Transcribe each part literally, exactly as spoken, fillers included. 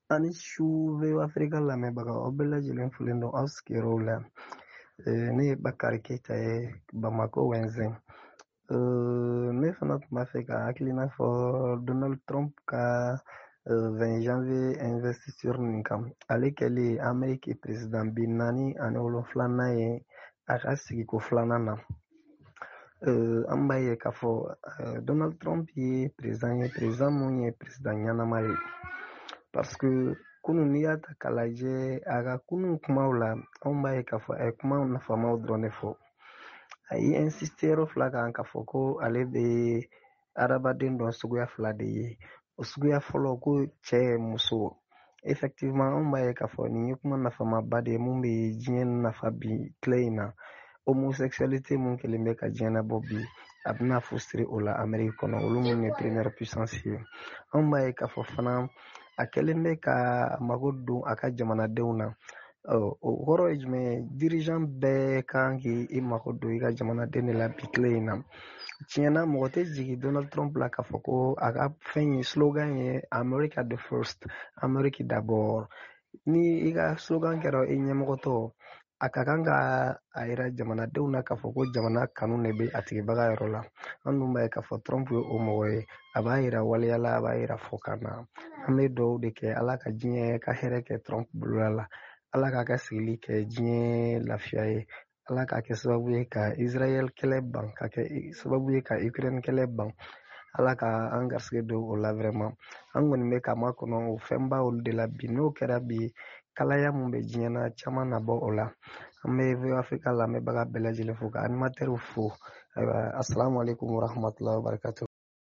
ani shuve Afrika la me baga obela jilen fulendo askero la ne Bakari Keita e Bamako Wenzen ne fana tun b'a fɛ ka hakilina fɔ Donald Trump ka vingt janvier investiture nin kan ale kɛlen Ameriki president bi naani ani wolonfilanan ye a ka sigiko filanan na an b'a ye k'a fɔ Donald Trump ye president ye president mun ye president ɲanama ye parce que kunun n'i y'a ta k'a lajɛ a ka kunun kumaw la anw b'a ye k'a fɔ a ye kuma nafamaw dɔrɔn de fɔ a ye insisté yɔrɔ fila kan k'a fɔ ko ale bɛ adamaden dɔn suguya fila de ye o suguya fɔlɔ ko cɛ muso effectivement anw b'a ye k'a fɔ nin ye kuma nafamaba de ye mun bɛ diɲɛ nafa bi tile in na homosexualité mun kɛlen bɛ ka diɲɛ labɔ bi a bɛna fo siri o la Amérique kɔnɔ olu mun ye première puissance ye anw b'a ye k'a fɔ fana a kɛlen bɛ ka mago don a ka jamanadenw na o kɔrɔ ye jumɛn ye dirigeant bɛɛ kan k'i mago don i ka jamanaden de la bi tile in na tiɲɛna mɔgɔ tɛ jigin Donald Trump la k'a fɔ ko a ka fɛn ye slogan ye America the first America d'abord ni i ka slogan kɛra i ɲɛmɔgɔtɔ a ka kan ka a yira jamanadenw na k'a fɔ ko jamana kanu de bɛ a tigibaga yɔrɔ la an dun b'a ye k'a fɔ Trump ye o mɔgɔ ye a b'a yira waliyala a b'a yira fɔkan na an bɛ dugawu de kɛ ala ka diɲɛ ka hɛrɛ kɛ Trump bolola la ala k'a ka sigili kɛ diɲɛ lafiya ye ala k'a kɛ sababu ye ka Israel kɛlɛ ban ka kɛ sababu ye ka Ukraine kɛlɛ ban ala ka an garisɛgɛ don o la vraiment an kɔni bɛ ka makɔnɔ o fɛnba olu de la bi n'o kɛra bi kalaya mun bɛ diɲɛ na caman na bɔ o la an bɛ V O Afrika lamɛnbaga bɛɛ lajɛlen fo ka animateurs fo ayiwa assalamu alaikum warahmatullahi wabarakatuh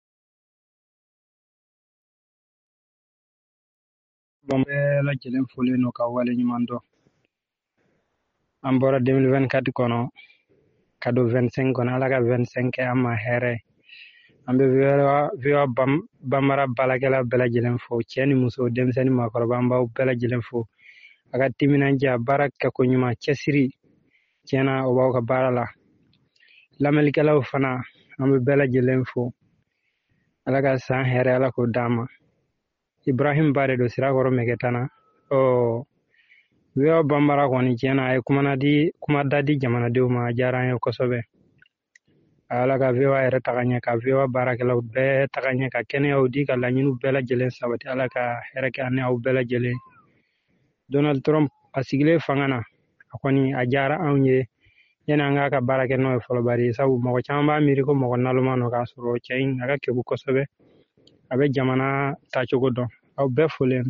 Bon bɛɛ lajɛlen folen no ka wale ɲuman dɔn an bɔra deux mille vingt-quatre kɔnɔ ka don vingt-cinq kɔnɔ ala ka vingt-cinq kɛ an ma hɛrɛ an bɛ V O A banbara baarakɛla bɛɛ lajɛlen fo cɛ ni muso denmisɛnnin maakɔrɔba an b'aw bɛɛ lajɛlen fo a ka timinandiya baara kɛko ɲuman cɛsiri tiɲɛna o b'aw ka baara la lamɛnnikɛlaw fana an bɛ bɛɛ lajɛlen fo ala ka san hɛrɛ ala k'o d'an ma Ibrahim Ba de don Sirakɔrɔ Mɛgɛtana ɔ V O A banbara kɔni tiɲɛna a ye kuma di kuma da di jamanadenw ma a diyara an ye kosɛbɛ ala ka V O A yɛrɛ taga ɲɛ ka V O A baarakɛlaw bɛɛ taga ɲɛ ka kɛnɛyaw di ka laɲiniw bɛɛ lajɛlen sabati ala ka hɛrɛ kɛ ani aw bɛɛ lajɛlen Donald Trump a sigilen fanga na a kɔni a diyara anw ye yani an k'a ka baara kɛ n'o ye fɔlɔ bari sabu mɔgɔ caman b'a miiri ko mɔgɔ naloma no k'a sɔrɔ cɛ in a ka kegu kosɛbɛ a bɛ jamana taacogo dɔn aw bɛɛ folen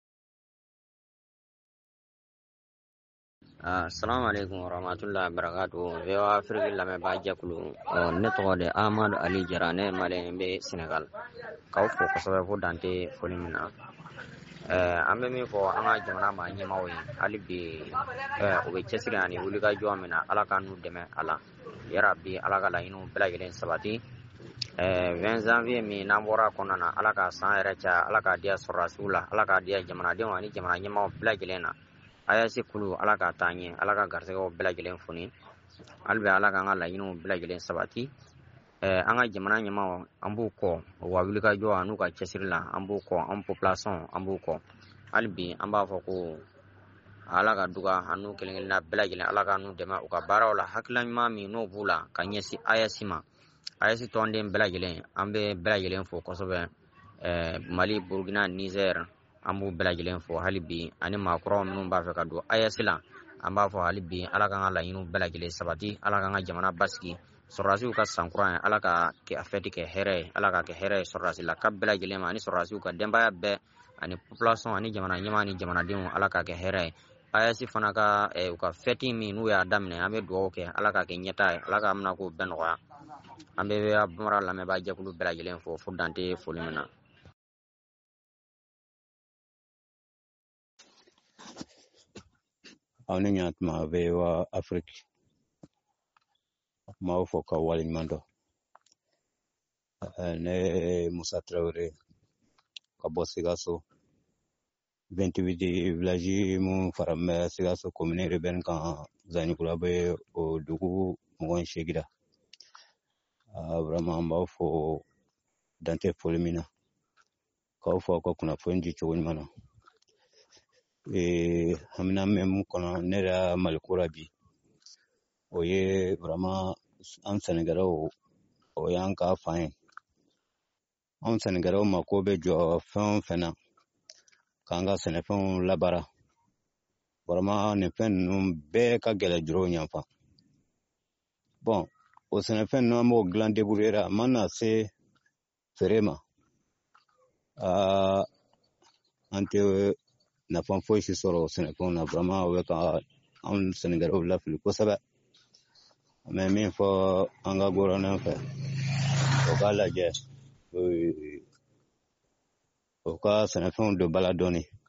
Assalamu alaikum warahmatullahi wabarakatuh. V O A Afrique lamɛnbaa jɛkulu ne tɔgɔ de Amadu Ali Jara ne maliyɛn bɛ Senegal k'aw fo kosɛbɛ fo dante foli min na an bɛ min fɔ an ka jamana maa ɲɛmaaw ye hali bi u bɛ cɛsiri ani wulikajɔ min na ala ka n'u dɛmɛ a la yarabi ala ka laɲiniw bɛɛ lajɛlen sabati vingt janvier min n'an bɔra kɔnɔna na ala ka san yɛrɛ caya ala k'a diya sɔrɔdasiw la ala k'a diya jamanadenw ani jamana ɲɛmaaw bɛɛ lajɛlen na ayasi kulu ala ka taa ɲɛ ala ka garisɛgɛw bɛɛ lajɛlen foni hali bi ala k'an ka laɲiniw bɛɛ lajɛlen sabati an ka jamana ɲɛmaaw an b'u kɔ u ka wulikajɔ an'u ka cɛsiri la an b'u kɔ an population an b'u kɔ hali bi an b'a fɔ ko ala ka duga an'u kelen kelenna bɛɛ lajɛlen ala ka n'u dɛmɛ u ka baaraw la hakilina ɲuman min n'o b'u la ka ɲɛsin ayasi ma ayasi tɔnden bɛɛ lajɛlen an bɛ bɛɛ lajɛlen fo kosɛbɛ Mali Burkina Niger an b'u bɛɛ lajɛlen fo hali bi ani maakɔrɔw minnu b'a fɛ ka don ayasi la an b'a fɔ hali bi ala k'an ka laɲiniw bɛɛ lajɛlen sabati ala k'an ka jamana basigi sɔrɔdasiw ka sankura ye ala ka a fɛti kɛ hɛrɛ ye ala ka kɛ hɛrɛ ye sɔrɔdasi la ka bɛɛ lajɛlen ma ani sɔrɔdasiw ka denbaya bɛɛ ani population ani jamana ɲɛmaa ni jamanadenw ala ka kɛ hɛrɛ ye ayasi fana ka u ka fɛti min n'u y'a daminɛ an bɛ dugawu kɛ ala ka kɛ ɲɛta ye ala ka mina k'o bɛɛ nɔgɔya an bɛ bamara lamɛnbaa jɛkulu bɛɛ lajɛlen fo fo dante foli min na aw ni ɲatuma V O A Afrique m'aw fɔ ka waleɲuman dɔn ne Musa Traoré ka bɔ Sikaso vingt-huit village mun fara bɛ Sikaso commune urbaine kan Zanikula bɛ o dugu mɔgɔ seegin vraiment an b'aw fɔ dante foli min na k'aw fɔ aw ka kunnafoni di cogo ɲuman na et hamina même kono nera malkura bi oye vraiment an Sénégalais o yan ka fan an Sénégalais mako bɛ jɔ fɛn o fɛn na k'an ka sɛnɛfɛnw labara vraiment nin fɛn ninnu bɛɛ ka gɛlɛ juru ɲanfa bon o sɛnɛfɛn ninnu an b'o dilan débrouiller a mana se feere ma aa an tɛ nafa foyi si sɔrɔ sɛnɛfɛnw na vraiment o bɛ ka an Sénégalais lafili kosɛbɛ an bɛ min fɔ an ka gouvernement fɛ o k'a lajɛ o ka sɛnɛfɛnw don bala dɔɔnin